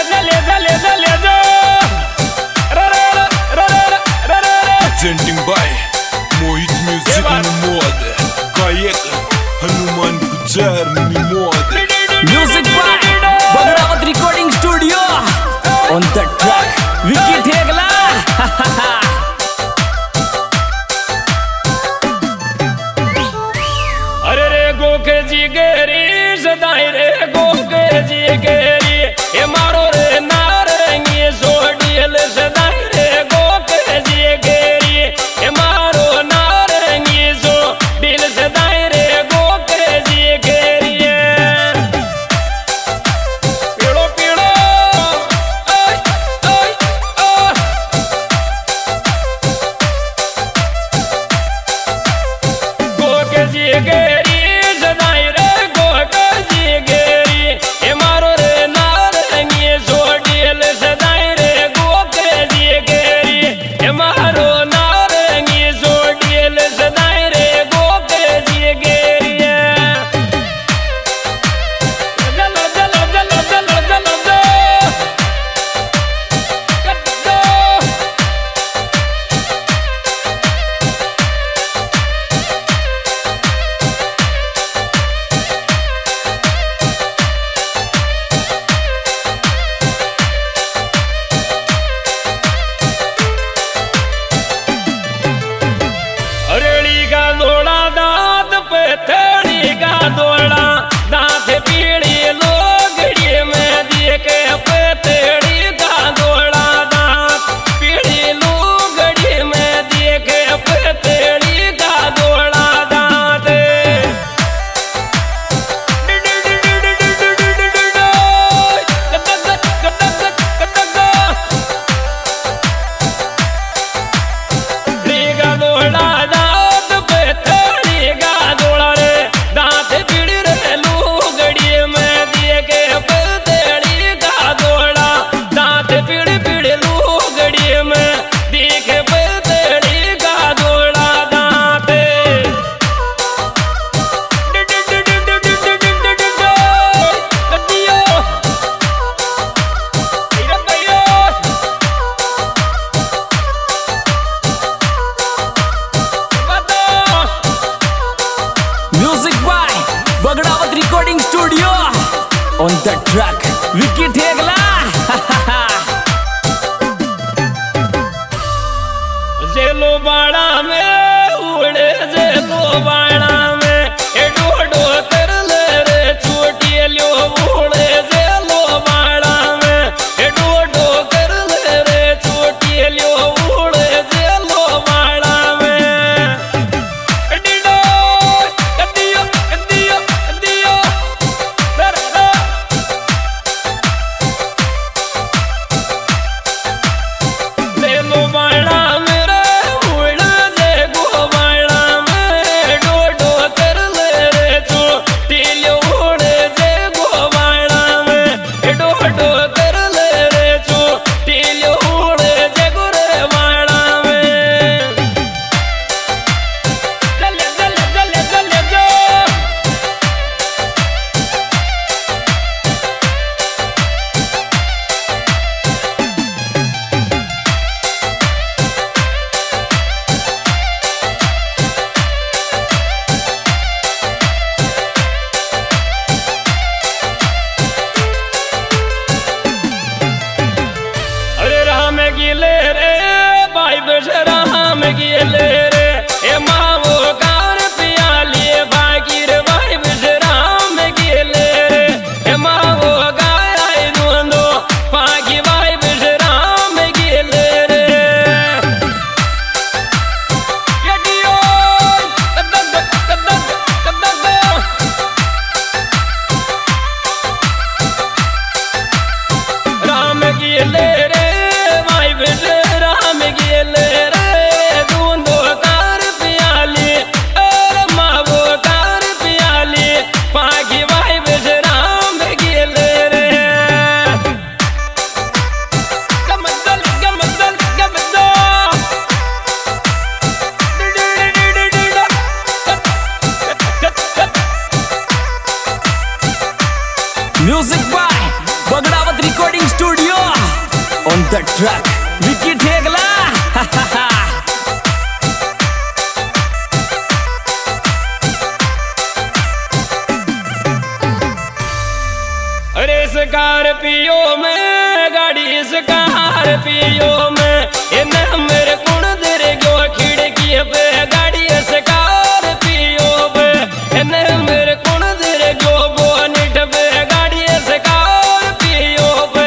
Presenting by Mohit Music Mod, गायक Hanuman Gujjar mod. Music by Bagrawat Recording Studio. On the track, Vicky Thegla. अरे रे गोके जी गेरी सदाई रे गोके जी गेरी ये मारो रे नारंगी सोडियल सदाई रे गोके जी गेरी ये मारो नारंगी सोडियल सदाई रे गोके जी गेरी पीड़ो पीड़ो ओय ओय ओ गोके जी गेरी Recording Studio. On the track, Vicky Thegla. जेलो बाड़ा में उड़े जेलो बाड़ा में ए डोडो कर ले रे छोटी लो उड़े जेलो बाड़ा में ए डोडो कर ले रे छोटी लो उड़े जेलो बाड़ा में डिडो कदियो कदियो कदियो दरदा जेलो बाड़ा Music by Bagdawat recording studio on the track Vicky Thegla. अरे स्कॉर्पियो में गाड़ी स्कॉर्पियो में इन्हें मेरे कुण दर गयो खिड़की पे गाड़ी स्कॉर्पियो पे इन्हें मेरे कुण दर गयो बोनेट पे गाड़ी स्कॉर्पियो पे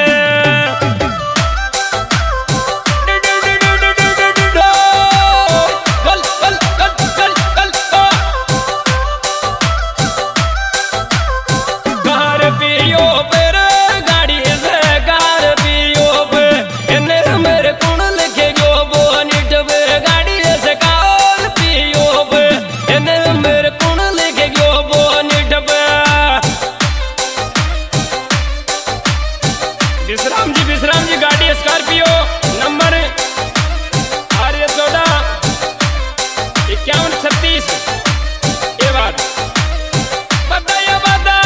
स्कॉर्पियो पर गाड़ी स्कॉर्पियो पे इन्हें मेरे कुण लिखे गयो बोनेट पे गाड़ी स्कॉर्पियो पे इन्हें मेरे कुण लिखे गयो बोनेट पे। विश्राम जी गाड़ी स्कॉर्पियो नंबर RS 14 5136 ये बात बताइए बता।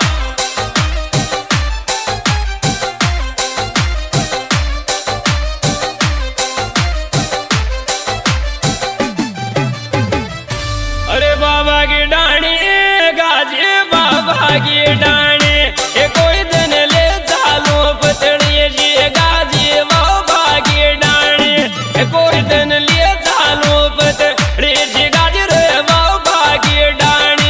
अरे बाबा की डाणी गाजे बाबा की डाणी ये कोई दिन ले चालो पतड़िए जी गाजे बाबा की डाणी ये कोई दिन ले चालो पतड़िए जी गाजे रे बाबा की डाणी।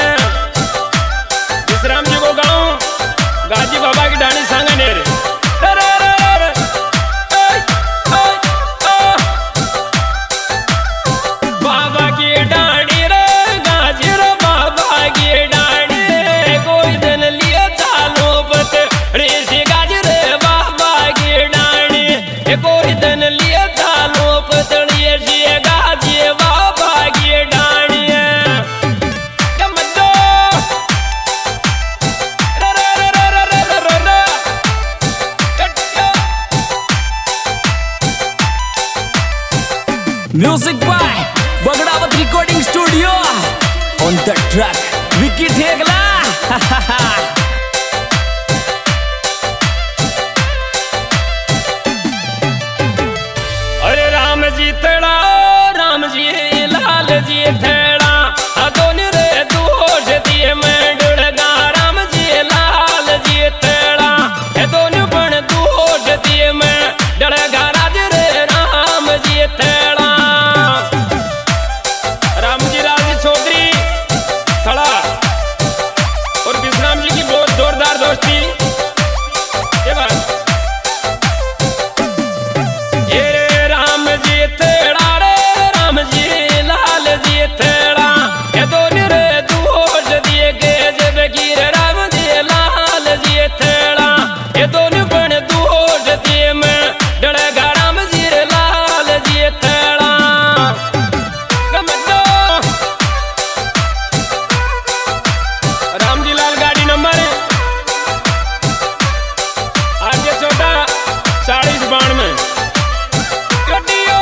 विश्राम जी को गाऊं गाजी बाबा की डाणी सांगने रे बाबा की डाणी रे गाजी रे बाबा की डाणी कोई दिन लिया चालो पतड़ी सी गाजी रे बाबा की डाणी कोई दिन लिया चालो पतड़ी सी गाजी बाबा की डाणी। Music by Bagdawat recording studio on the track Vicky Thegla. अरे राम जी तेड़ा राम जी लाल जी तेड़ा दोनों रे दोष दिए मैं डुड़गा राम जी लाल जी तेड़ा दोनों बन दोष दिए मैं डड़गा राज रे राम जी तेड़ा। राम जी लाल जी चौधरी थड़ा और विश्राम जी की बहुत जोरदार दोस्ती ये बात। ये रे राम जी तेड़ा रे राम जी लाल जी तेड़ा ये दोनों रे दोष दिए गए जब गिर राम जी लाल जी तेड़ा ये दोनों बन दोष दिए मैं डड़गा राम जी रे लाल जी तेड़ा। राम जी लाल गाड़ी नंबर RS 14 4092 गड्डियों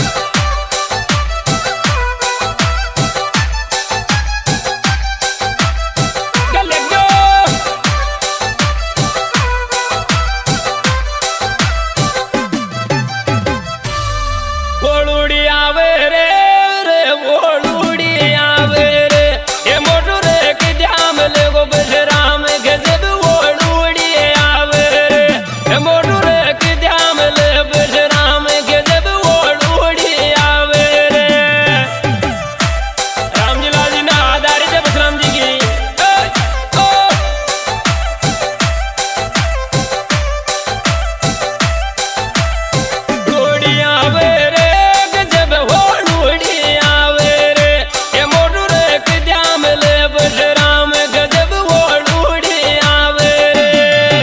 गले गो बोलूड़ी आवे रे रे बोलूड़ी आवे रे ये मोटू रे कि ध्यान ले गो बजराम गजब बोलूड़ी आवे रे ये मोटू रे कि ध्यान ले बजराम गजब बोलूड़ी आवे रे। राम जी लाल जी ना आधारित है बसराम जी की लूड़ी आवे रे गजब लूड़ी आवे रे ये मोटू रे कि ध्यान ले बजराम गजब लूड़ी आवे रे।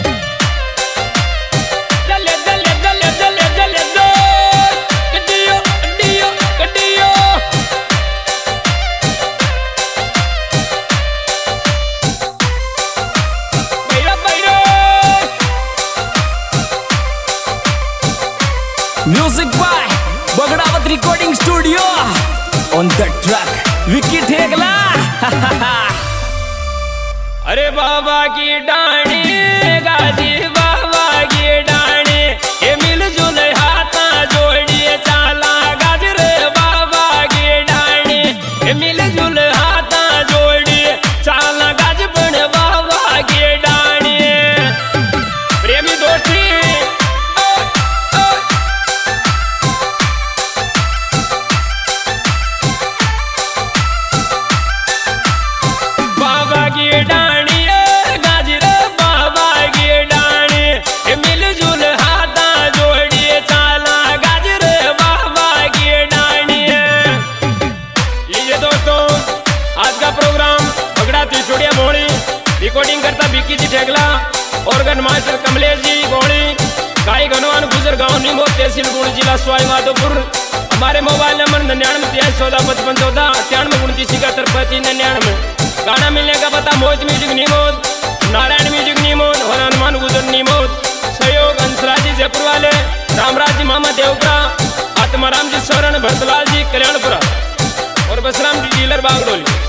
जले जले जले जले जले दो गड्डियों गड्डियों गड्डियों बैरा बैरा। Music by Bagdawat recording studio on the track Vicky Thegla. अरे बाबा की डाणी गाजी विकी जी ठेगला, ऑर्गन मास्टर कमलेश जी गोली, गायक हनुमान गुजर गांव नीमो तहसील गुण जिला सवाई माधोपुर। हमारे मोबाइल नंबर 99 गाना मिलने का पता मोहित म्यूजिक नीमोद, नारायण म्यूजिक नीमोद और हनुमान गुजर नीमोद। सहयोग हंसराज जी जयपुर वाले, रामराज जी मामा देवपुरा, आत्माराम जी सोरण, भरतलाल जी कल्याणपुरा और बसराम जी डीलर बागडोली।